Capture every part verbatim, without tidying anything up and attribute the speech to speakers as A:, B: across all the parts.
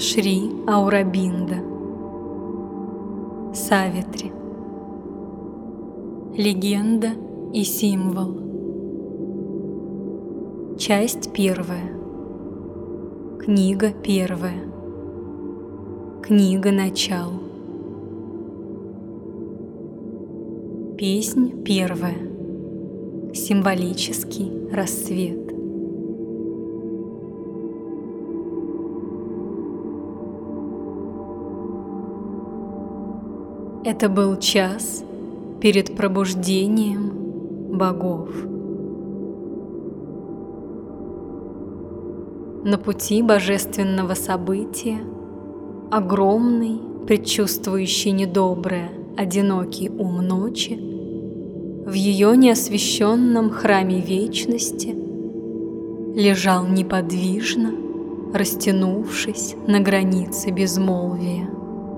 A: Шри Аурабинда. Савитри. Легенда и символ. Часть первая. Книга первая. Книга начал. Песнь первая. Символический рассвет. Это был час перед пробуждением богов. На пути божественного события огромный, предчувствующий недоброе, одинокий ум ночи в ее неосвещенном храме вечности лежал неподвижно, растянувшись на границе безмолвия.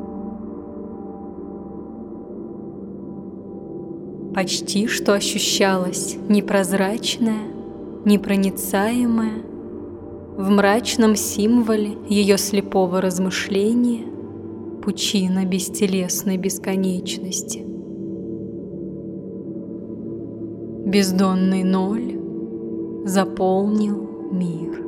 A: Почти что ощущалось непрозрачное, непроницаемое, в мрачном символе ее слепого размышления пучина бестелесной бесконечности. Бездонный ноль заполнил мир.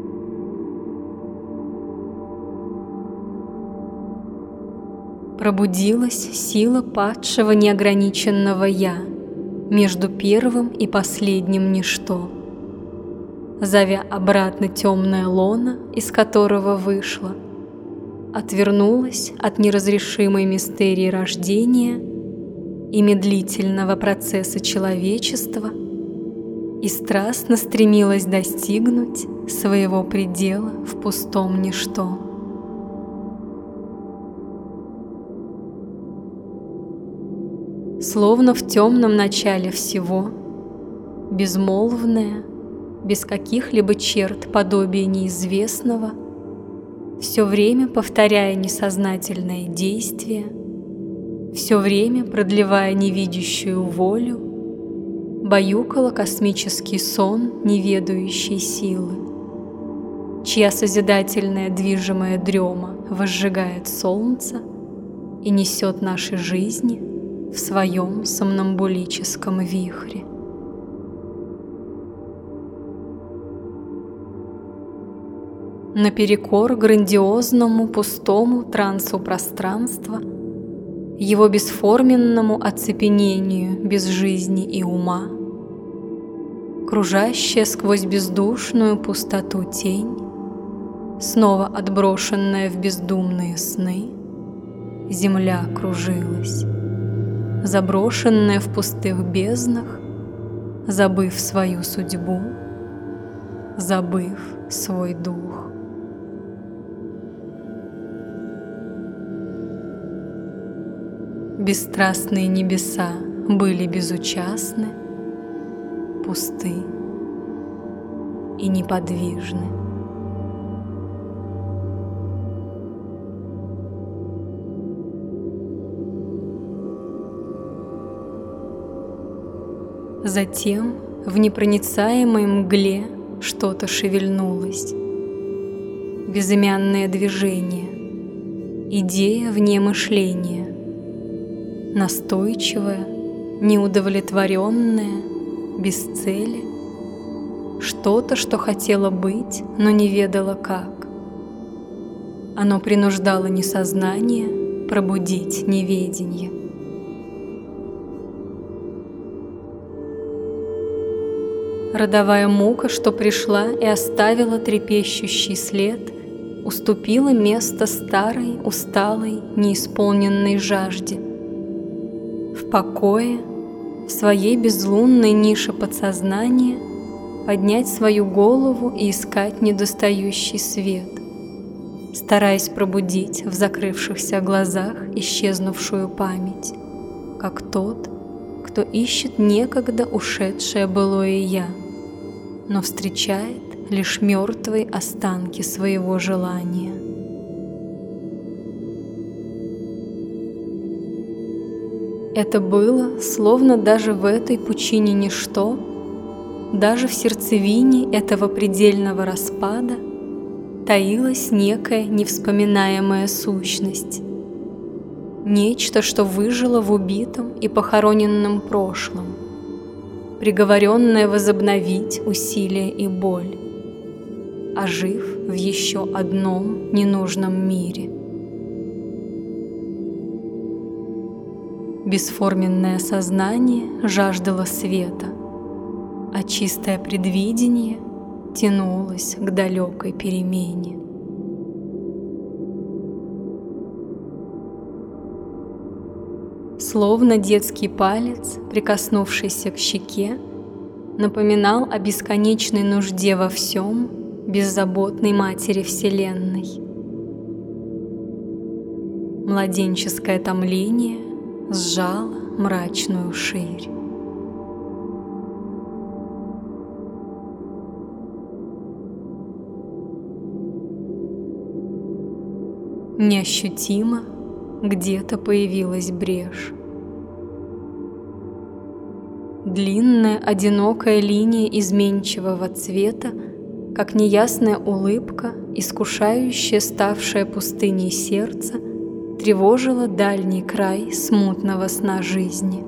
A: Пробудилась сила падшего неограниченного «Я» между первым и последним ничто, зовя обратно темное лоно, из которого вышла, отвернулась от неразрешимой мистерии рождения и медлительного процесса человечества и страстно стремилась достигнуть своего предела в пустом ничто. Словно в темном начале всего, безмолвное, без каких-либо черт подобие неизвестного, все время повторяя несознательное действие, все время продлевая невидящую волю, баюкала космический сон неведающей силы, чья созидательная движимая дрема возжигает солнце и несет наши жизни в своем сомнамбулическом вихре. Наперекор грандиозному пустому трансу пространства, его бесформенному оцепенению без жизни и ума, кружащая сквозь бездушную пустоту тень, снова отброшенная в бездумные сны, земля кружилась, заброшенная в пустых безднах, забыв свою судьбу, забыв свой дух. Бесстрастные небеса были безучастны, пусты и неподвижны. Затем в непроницаемой мгле что-то шевельнулось. Безымянное движение, идея вне мышления, настойчивая, неудовлетворенная, без цели, что-то, что хотело быть, но не ведало как. Оно принуждало несознание пробудить неведение. Родовая мука, что пришла и оставила трепещущий след, уступила место старой, усталой, неисполненной жажде. В покое, в своей безлунной нише подсознания поднять свою голову и искать недостающий свет, стараясь пробудить в закрывшихся глазах исчезнувшую память, как тот, кто ищет некогда ушедшее былое «я», но встречает лишь мертвые останки своего желания. Это было, словно даже в этой пучине ничто, даже в сердцевине этого предельного распада, таилась некая невспоминаемая сущность. Нечто, что выжило в убитом и похороненном прошлом, приговоренное возобновить усилия и боль, ожив в еще одном ненужном мире. Бесформенное сознание жаждало света, а чистое предвидение тянулось к далекой перемене. Словно детский палец, прикоснувшийся к щеке, напоминал о бесконечной нужде во всем беззаботной Матери Вселенной. Младенческое томление сжало мрачную ширь. Неощутимо где-то появилась брешь. Длинная, одинокая линия изменчивого цвета, как неясная улыбка, искушающая ставшее пустыней сердце, тревожила дальний край смутного сна жизни.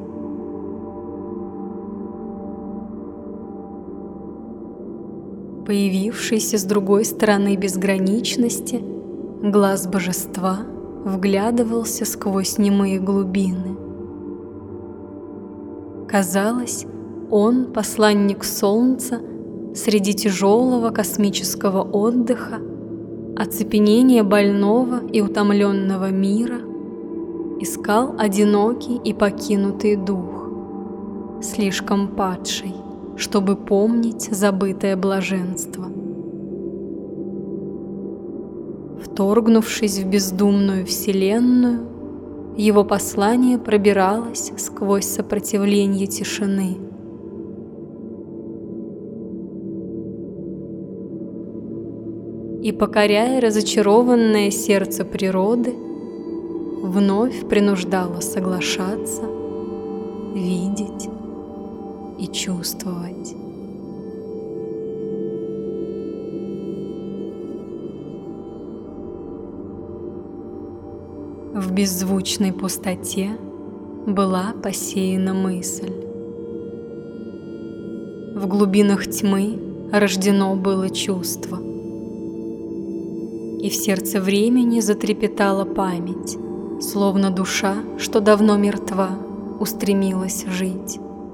A: Появившийся с другой стороны безграничности, глаз божества вглядывался сквозь немые глубины. Казалось, он, посланник солнца, среди тяжелого космического отдыха, оцепенения больного и утомленного мира, искал одинокий и покинутый дух, слишком падший, чтобы помнить забытое блаженство. Вторгнувшись в бездумную вселенную, его послание пробиралось сквозь сопротивление тишины. И, покоряя разочарованное сердце природы, вновь принуждало соглашаться, видеть и чувствовать. В беззвучной пустоте была посеяна мысль. В глубинах тьмы рождено было чувство. И в сердце времени затрепетала память, словно душа, что давно мертва, устремилась жить.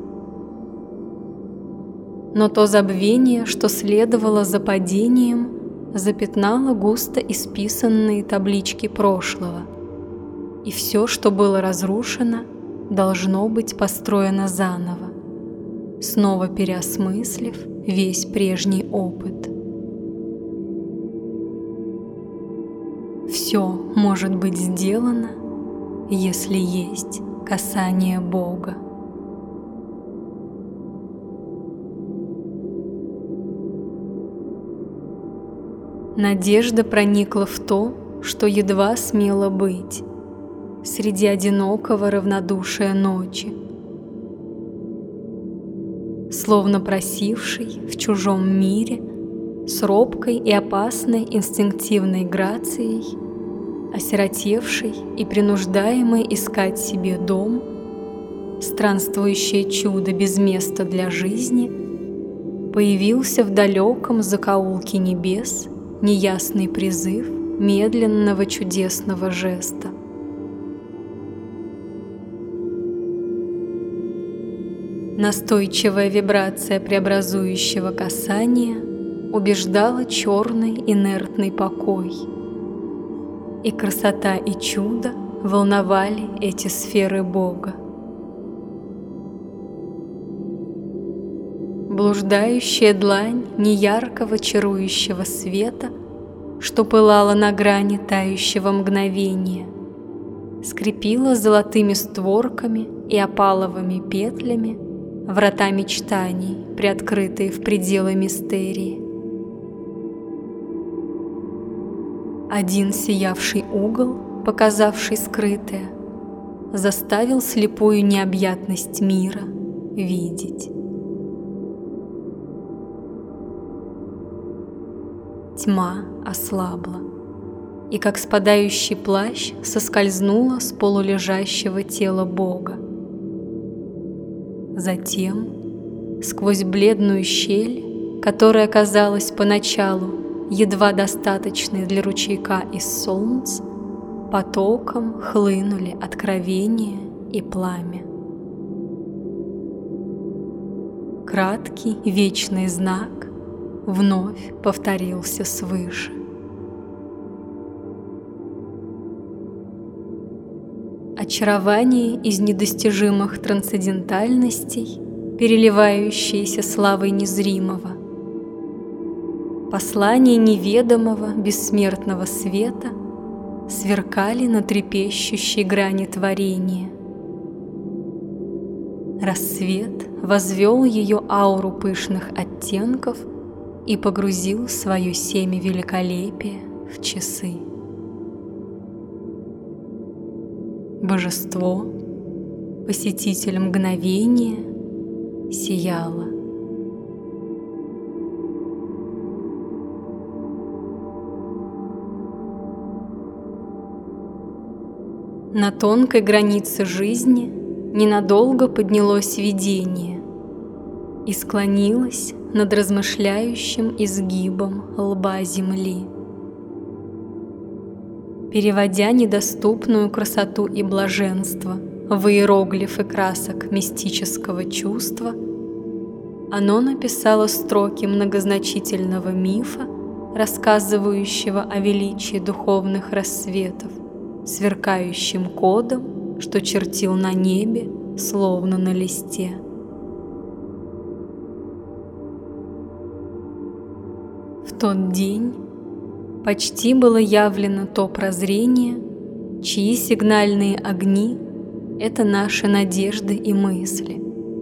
A: Но то забвение, что следовало за падением, запятнало густо исписанные таблички прошлого, и все, что было разрушено, должно быть построено заново, снова переосмыслив весь прежний опыт. Все может быть сделано, если есть касание Бога. Надежда проникла в то, что едва смело быть среди одинокого равнодушия ночи, словно просивший в чужом мире с робкой и опасной инстинктивной грацией, осиротевший и принуждаемый искать себе дом, странствующее чудо без места для жизни, появился в далеком закоулке небес неясный призыв медленного чудесного жеста. Настойчивая вибрация преобразующего касания убеждала черный инертный покой, и красота и чудо волновали эти сферы Бога. Блуждающая длань неяркого чарующего света, что пылала на грани тающего мгновения, скрепила золотыми створками и опаловыми петлями врата мечтаний, приоткрытые в пределы мистерии. Один сиявший угол, показавший скрытое, заставил слепую необъятность мира видеть. тьма ослабла, и как спадающий плащ соскользнула с полулежащего тела Бога. Затем, сквозь бледную щель, которая казалась поначалу едва достаточной для ручейка из солнц, потоком хлынули откровение и пламя. Краткий вечный знак вновь повторился свыше. Очарование из недостижимых трансцендентальностей, переливающееся славой незримого, послание неведомого бессмертного света сверкали на трепещущей грани творения. Рассвет возвел ее ауру пышных оттенков и погрузил свое семя великолепия в часы. Божество, посетитель мгновения, сияло. На тонкой границе жизни ненадолго поднялось видение и склонилось над размышляющим изгибом лба земли, переводя недоступную красоту и блаженство в иероглифы красок мистического чувства. Оно написало строки многозначительного мифа, рассказывающего о величии духовных рассветов, сверкающим кодом, что чертил на небе, словно на листе. В тот день почти было явлено то прозрение, чьи сигнальные огни — это наши надежды и мысли.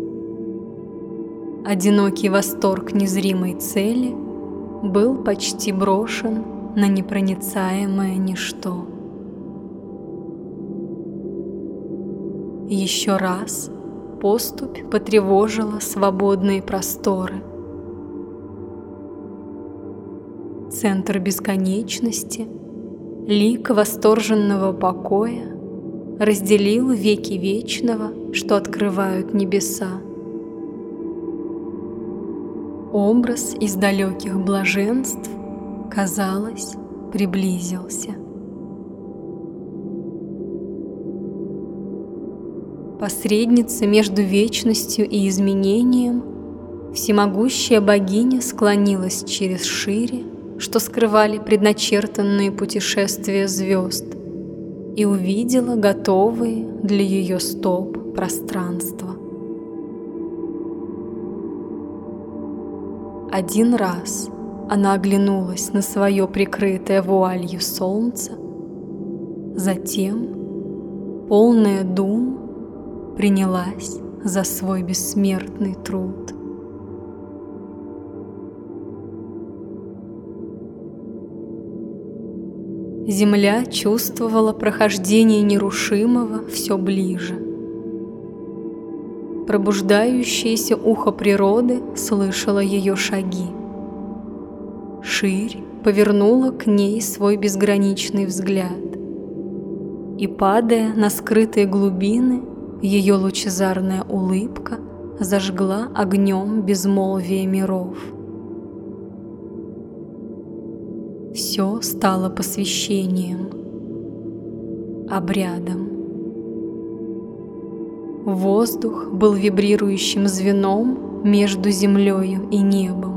A: Одинокий восторг незримой цели был почти брошен на непроницаемое ничто. Еще раз поступь потревожила свободные просторы. Центр бесконечности, лик восторженного покоя разделил веки вечного, что открывают небеса. Образ из далеких блаженств, казалось, приблизился. Посредница между вечностью и изменением, всемогущая богиня склонилась через шире, что скрывали предначертанные путешествия звезд, и увидела готовые для ее стоп пространства. Один раз она оглянулась на свое прикрытое вуалью солнце, затем, полная дум, принялась за свой бессмертный труд. Земля чувствовала прохождение нерушимого все ближе. Пробуждающееся ухо природы слышало ее шаги. Ширь повернула к ней свой безграничный взгляд, и, падая на скрытые глубины, ее лучезарная улыбка зажгла огнем безмолвие миров. Все стало посвящением, обрядом. Воздух был вибрирующим звеном между землею и небом.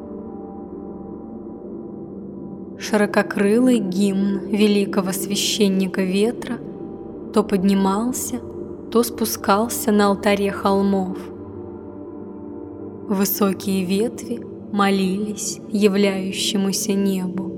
A: Ширококрылый гимн великого священника ветра то поднимался, то спускался на алтаре холмов. Высокие ветви молились являющемуся небу.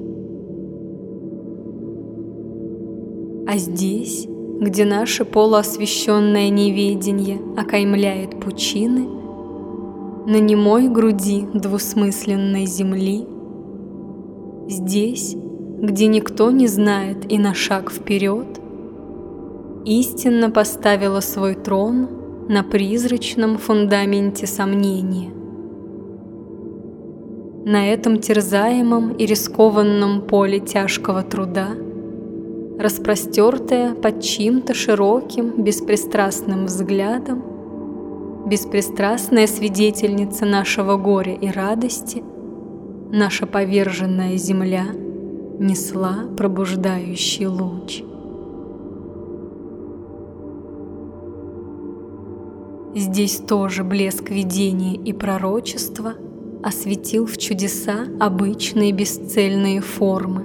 A: А здесь, где наше полуосвещенное неведение окаймляет пучины, на немой груди двусмысленной земли, здесь, где никто не знает и на шаг вперед, истинно поставила свой трон на призрачном фундаменте сомнения. На этом терзаемом и рискованном поле тяжкого труда, распростертая под чьим-то широким, беспристрастным взглядом, беспристрастная свидетельница нашего горя и радости, наша поверженная земля несла пробуждающий луч. Здесь тоже блеск видения и пророчества осветил в чудеса обычные бесцельные формы.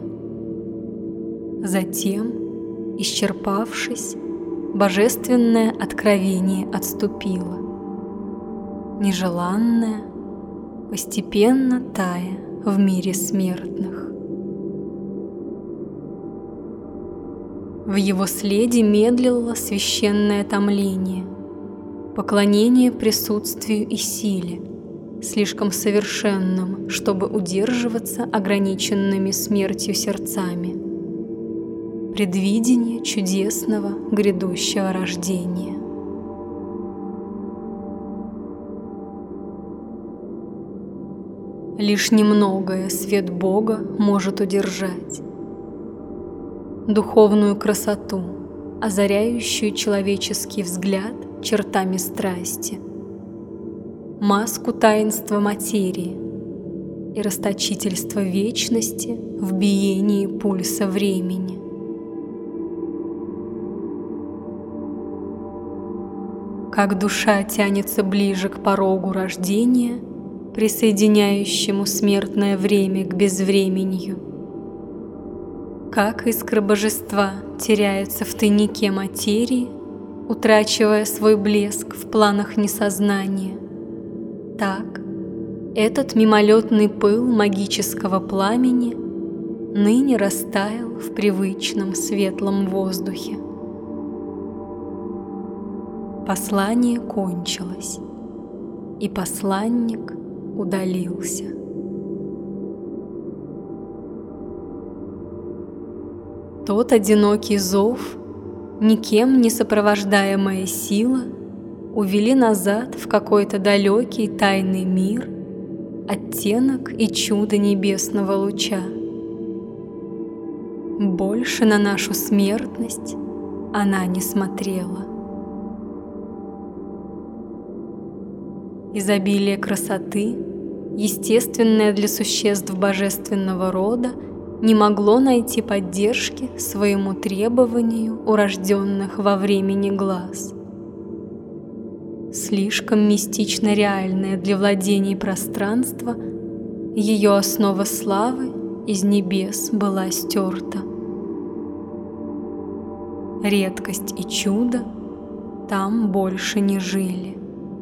A: Затем, исчерпавшись, божественное откровение отступило, нежеланное, постепенно тая в мире смертных. В его следе медлило священное томление, поклонение присутствию и силе, слишком совершенным, чтобы удерживаться ограниченными смертью сердцами, предвидение чудесного грядущего рождения. Лишь немногое свет Бога может удержать. Духовную красоту, озаряющую человеческий взгляд чертами страсти, маску таинства материи и расточительство вечности в биении пульса времени. Как душа тянется ближе к порогу рождения, присоединяющему смертное время к безвременью, как искра божества теряется в тайнике материи, утрачивая свой блеск в планах несознания, так этот мимолетный пыл магического пламени ныне растаял в привычном светлом воздухе. Послание кончилось, и посланник удалился. Тот одинокий зов, никем не сопровождаемая сила, увели назад в какой-то далекий тайный мир оттенок и чудо небесного луча. Больше на нашу смертность она не смотрела. Изобилие красоты, естественное для существ божественного рода, не могло найти поддержки своему требованию у рожденных во времени глаз. Слишком мистично реальное для владений пространства, ее основа славы из небес была стерта. Редкость и чудо там больше не жили.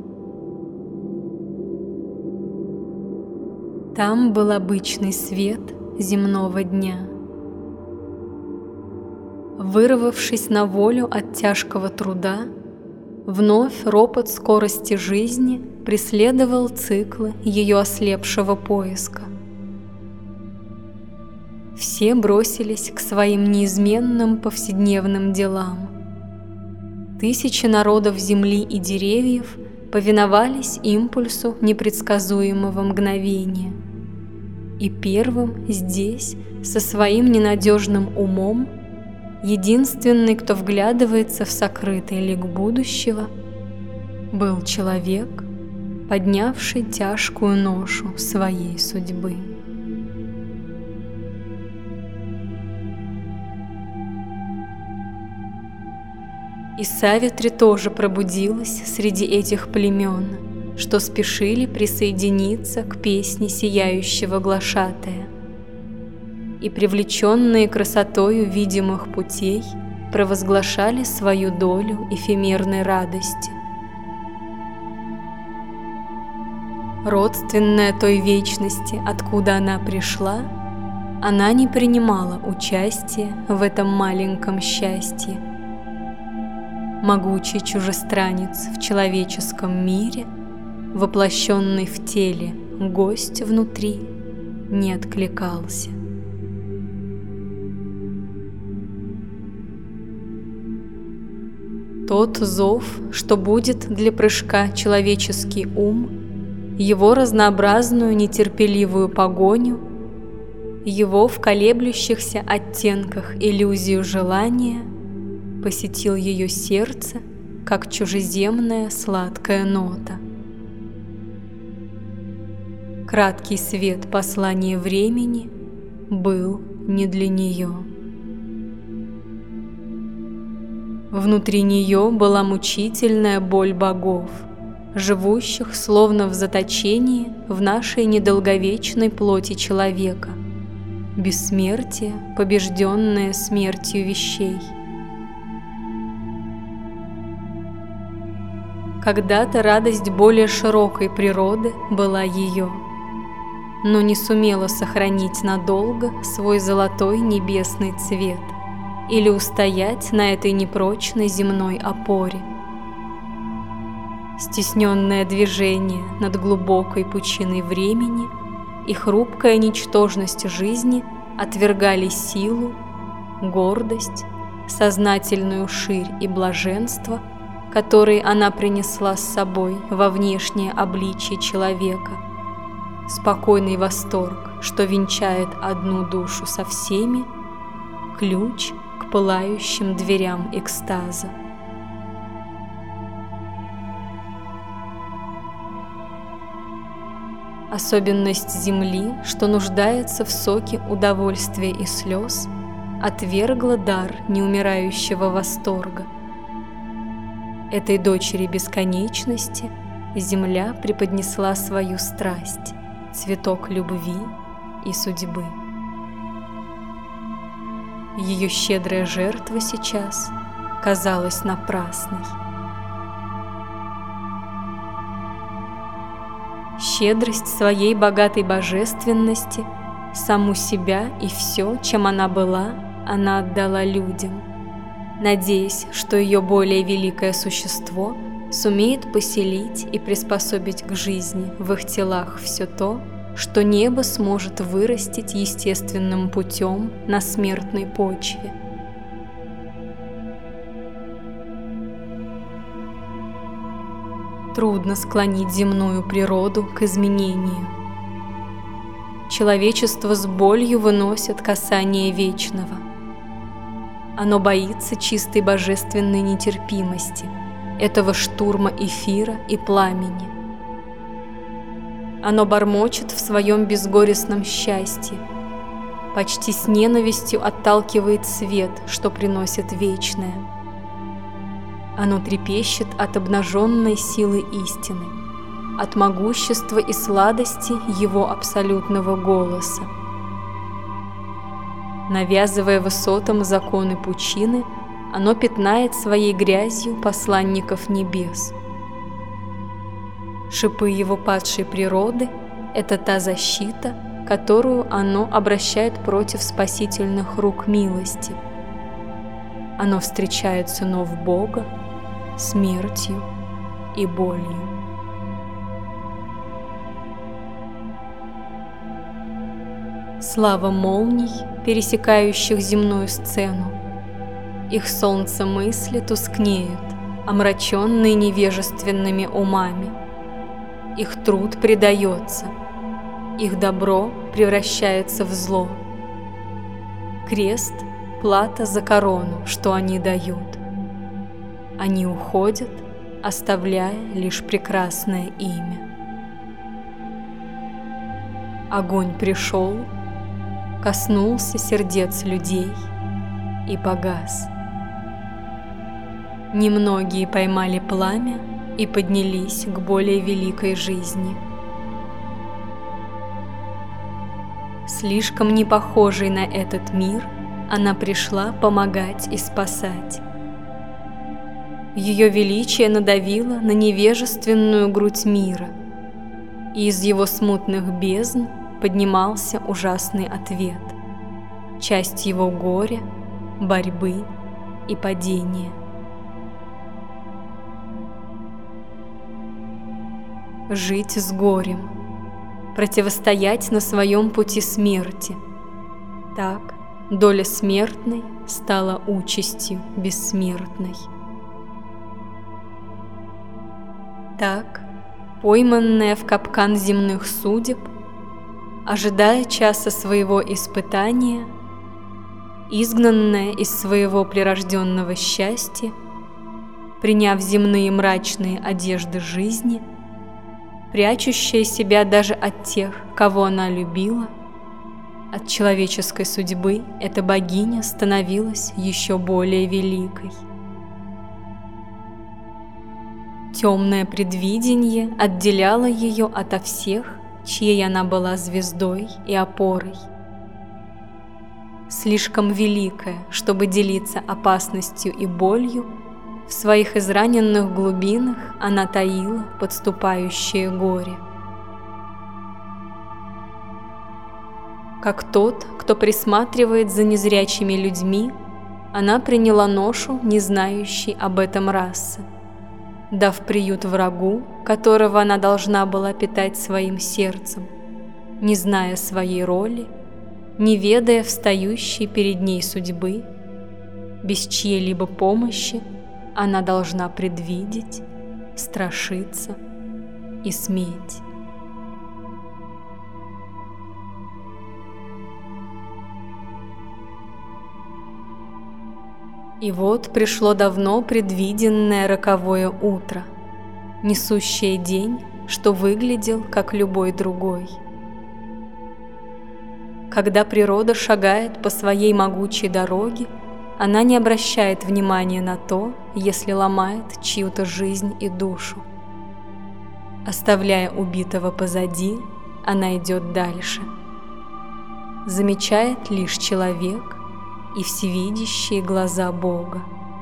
A: Там был обычный свет земного дня. Вырвавшись на волю от тяжкого труда, вновь ропот скорости жизни преследовал циклы ее ослепшего поиска. Все бросились к своим неизменным повседневным делам. Тысячи народов земли и деревьев повиновались импульсу непредсказуемого мгновения. И первым здесь, со своим ненадежным умом, единственный, кто вглядывается в сокрытый лик будущего, был человек, поднявший тяжкую ношу своей судьбы. И Савитри тоже пробудилась среди этих племен, что спешили присоединиться к песне сияющего глашатая. И, привлеченные красотою видимых путей, провозглашали свою долю эфемерной радости. Родственная той вечности, откуда она пришла, она не принимала участия в этом маленьком счастье. Могучий чужестранец в человеческом мире, воплощенный в теле, гость внутри, не откликался. Тот зов, что будет для прыжка человеческий ум, его разнообразную нетерпеливую погоню, его в колеблющихся оттенках иллюзию желания посетил ее сердце, как чужеземная сладкая нота. Краткий свет послания времени был не для нее. Внутри нее была мучительная боль богов, живущих словно в заточении в нашей недолговечной плоти человека, бессмертие, побежденное смертью вещей. Когда-то радость более широкой природы была ее, но не сумела сохранить надолго свой золотой небесный цвет или устоять на этой непрочной земной опоре. Стесненное движение над глубокой пучиной времени и хрупкая ничтожность жизни отвергали силу, гордость, сознательную ширь и блаженство, которые она принесла с собой во внешнее обличие человека, спокойный восторг, что венчает одну душу со всеми, ключ к пылающим дверям экстаза. Особенность земли, что нуждается в соке удовольствия и слез, отвергла дар неумирающего восторга. Этой дочери бесконечности земля преподнесла свою страсть, цветок любви и судьбы. Ее щедрая жертва сейчас казалась напрасной. Щедрость своей богатой божественности, саму себя и все, чем она была, она отдала людям, надеясь, что ее более великое существо сумеет поселить и приспособить к жизни в их телах все то, что небо сможет вырастить естественным путем на смертной почве. Трудно склонить земную природу к изменению. Человечество с болью выносит касание вечного. Оно боится чистой божественной нетерпимости, этого штурма эфира и пламени. Оно бормочет в своем безгорестном счастье, почти с ненавистью отталкивает свет, что приносит вечное. Оно трепещет от обнаженной силы истины, от могущества и сладости его абсолютного голоса. Навязывая высотам законы пучины, оно пятнает своей грязью посланников небес. Шипы его падшей природы – это та защита, которую оно обращает против спасительных рук милости. Оно встречает сынов Бога смертью и болью. Слава молний, пересекающих земную сцену, их солнце мысли тускнеют, омраченные невежественными умами. Их труд предается, их добро превращается в зло. Крест – плата за корону, что они дают. Они уходят, оставляя лишь прекрасное имя. Огонь пришел, коснулся сердец людей и погас. Немногие поймали пламя и поднялись к более великой жизни. Слишком не похожей на этот мир, она пришла помогать и спасать. Ее величие надавило на невежественную грудь мира, и из его смутных бездн поднимался ужасный ответ, часть его горя, борьбы и падения. Жить с горем, противостоять на своем пути смерти. Так доля смертной стала участью бессмертной. Так пойманная в капкан земных судеб, ожидая часа своего испытания, изгнанная из своего прирожденного счастья, приняв земные мрачные одежды жизни, прячущая себя даже от тех, кого она любила, от человеческой судьбы эта богиня становилась еще более великой. Темное предвидение отделяло ее ото всех, чьей она была звездой и опорой. Слишком великая, чтобы делиться опасностью и болью, в своих израненных глубинах она таила подступающее горе. Как тот, кто присматривает за незрячими людьми, она приняла ношу, не знающей об этом расы, дав приют врагу, которого она должна была питать своим сердцем, не зная своей роли, не ведая встающей перед ней судьбы, без чьей-либо помощи она должна предвидеть, страшиться и сметь. И вот пришло давно предвиденное роковое утро, несущее день, что выглядел как любой другой. Когда природа шагает по своей могучей дороге, она не обращает внимания на то, если ломает чью-то жизнь и душу. Оставляя убитого позади, она идет дальше. Замечает лишь человек и всевидящие глаза Бога.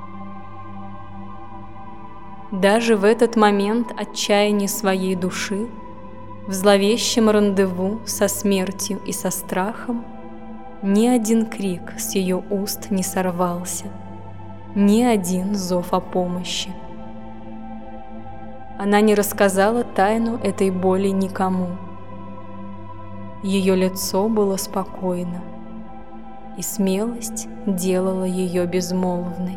A: Даже в этот момент отчаяния своей души, в зловещем рандеву со смертью и со страхом, ни один крик с ее уст не сорвался, ни один зов о помощи. Она не рассказала тайну этой боли никому. Ее лицо было спокойно, и смелость делала ее безмолвной.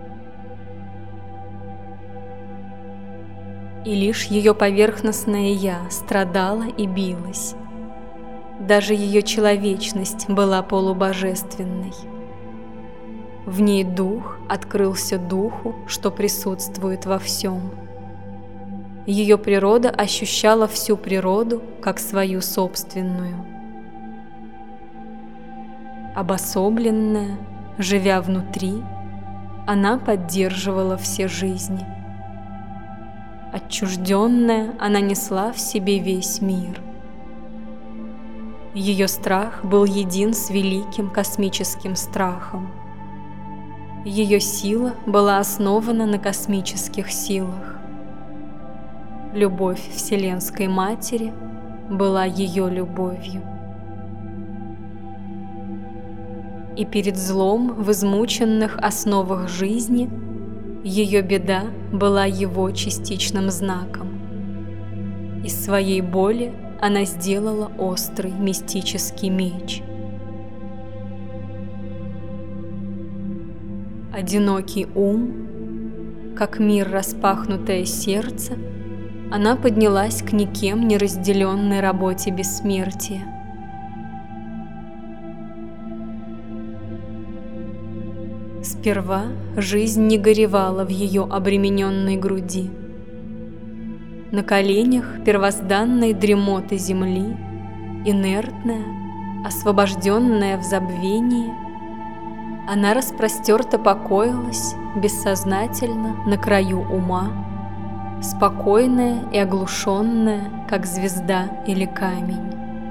A: И лишь ее поверхностное «я» страдало и билось. Даже ее человечность была полубожественной. В ней дух открылся духу, что присутствует во всем. Ее природа ощущала всю природу как свою собственную. Обособленная, живя внутри, она поддерживала все жизни. Отчужденная, она несла в себе весь мир. Ее страх был един с великим космическим страхом. Ее сила была основана на космических силах. Любовь Вселенской Матери была ее любовью. И перед злом в измученных основах жизни ее беда была его частичным знаком. Из своей боли она сделала острый мистический меч. Одинокий ум, как мир распахнутое сердце, она поднялась к никем не разделенной работе бессмертия. Сперва жизнь не горевала в ее обремененной груди. На коленях первозданной дремоты земли, инертная, освобожденная в забвении, она распростерто покоилась бессознательно на краю ума, спокойная и оглушенная, как звезда или камень.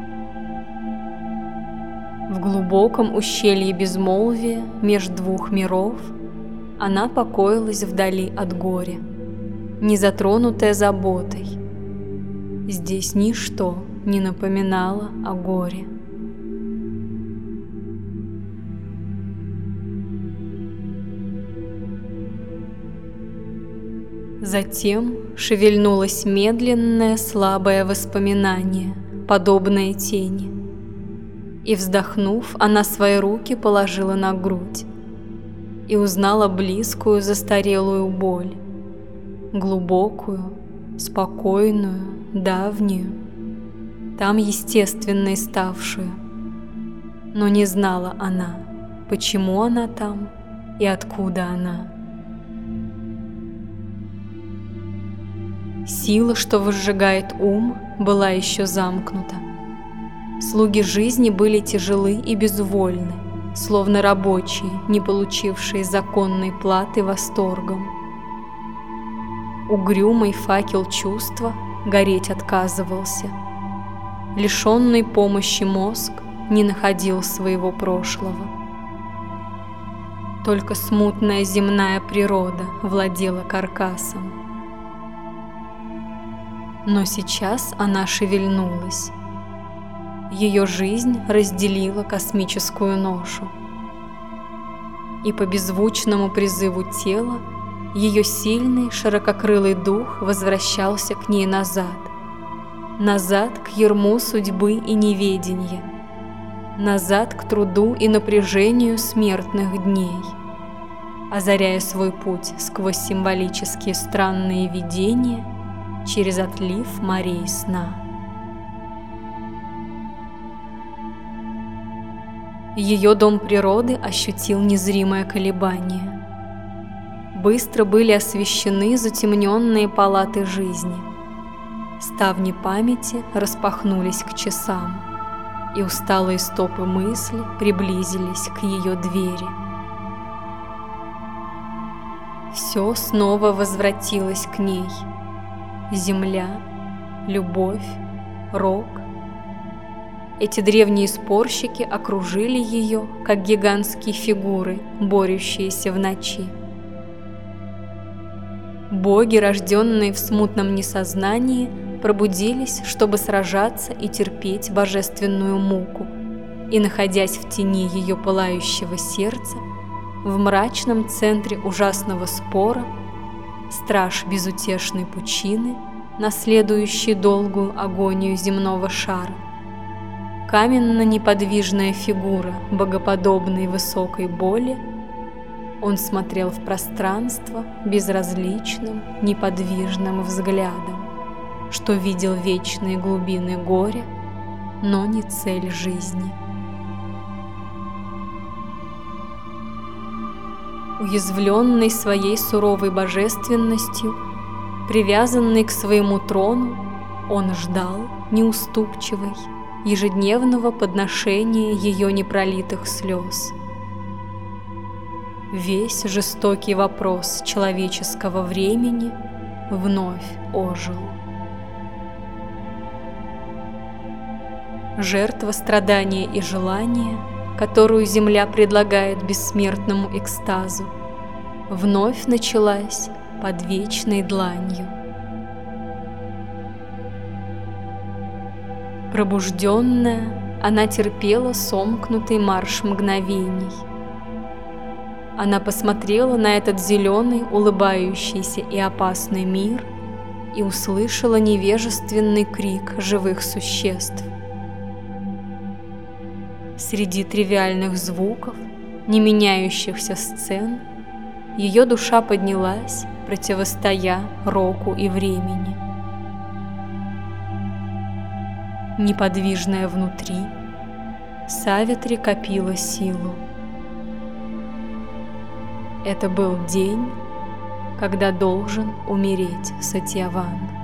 A: В глубоком ущелье безмолвия меж двух миров она покоилась вдали от горя, не затронутая заботой. Здесь ничто не напоминало о горе. Затем шевельнулось медленное слабое воспоминание, подобное тени. И, вздохнув, она свои руки положила на грудь и узнала близкую застарелую боль, глубокую, спокойную, давнюю, там естественной ставшую. Но не знала она, почему она там и откуда она. Сила, что возжигает ум, была еще замкнута. Слуги жизни были тяжелы и безвольны, словно рабочие, не получившие законной платы восторгом. Угрюмый факел чувства гореть отказывался. Лишенный помощи мозг не находил своего прошлого. Только смутная земная природа владела каркасом. Но сейчас она шевельнулась. Ее жизнь разделила космическую ношу. И по беззвучному призыву тела ее сильный ширококрылый дух возвращался к ней назад. Назад к ярму судьбы и неведения. Назад к труду и напряжению смертных дней. Озаряя свой путь сквозь символические странные видения через отлив морей сна. Ее дом природы ощутил незримое колебание. Быстро были освещены затемненные палаты жизни. Ставни памяти распахнулись к часам, и усталые стопы мысли приблизились к ее двери. Все снова возвратилось к ней. Земля, любовь, рок. Эти древние спорщики окружили ее, как гигантские фигуры, борющиеся в ночи. Боги, рожденные в смутном несознании, пробудились, чтобы сражаться и терпеть божественную муку, и, находясь в тени ее пылающего сердца, в мрачном центре ужасного спора, страж безутешной пучины, наследующий долгую агонию земного шара, каменно-неподвижная фигура богоподобной высокой боли, он смотрел в пространство безразличным, неподвижным взглядом, что видел вечные глубины горя, но не цель жизни. Уязвленный своей суровой божественностью, привязанный к своему трону, он ждал, неуступчивый, ежедневного подношения ее непролитых слез. Весь жестокий вопрос человеческого времени вновь ожил. Жертва страдания и желания, которую земля предлагает бессмертному экстазу, вновь началась под вечной дланью. Пробужденная, она терпела сомкнутый марш мгновений. Она посмотрела на этот зеленый, улыбающийся и опасный мир и услышала невежественный крик живых существ. Среди тривиальных звуков, не меняющихся сцен, ее душа поднялась, противостоя року и времени. Неподвижная внутри, Савитри копила силу. Это был день, когда должен умереть Сатьяван.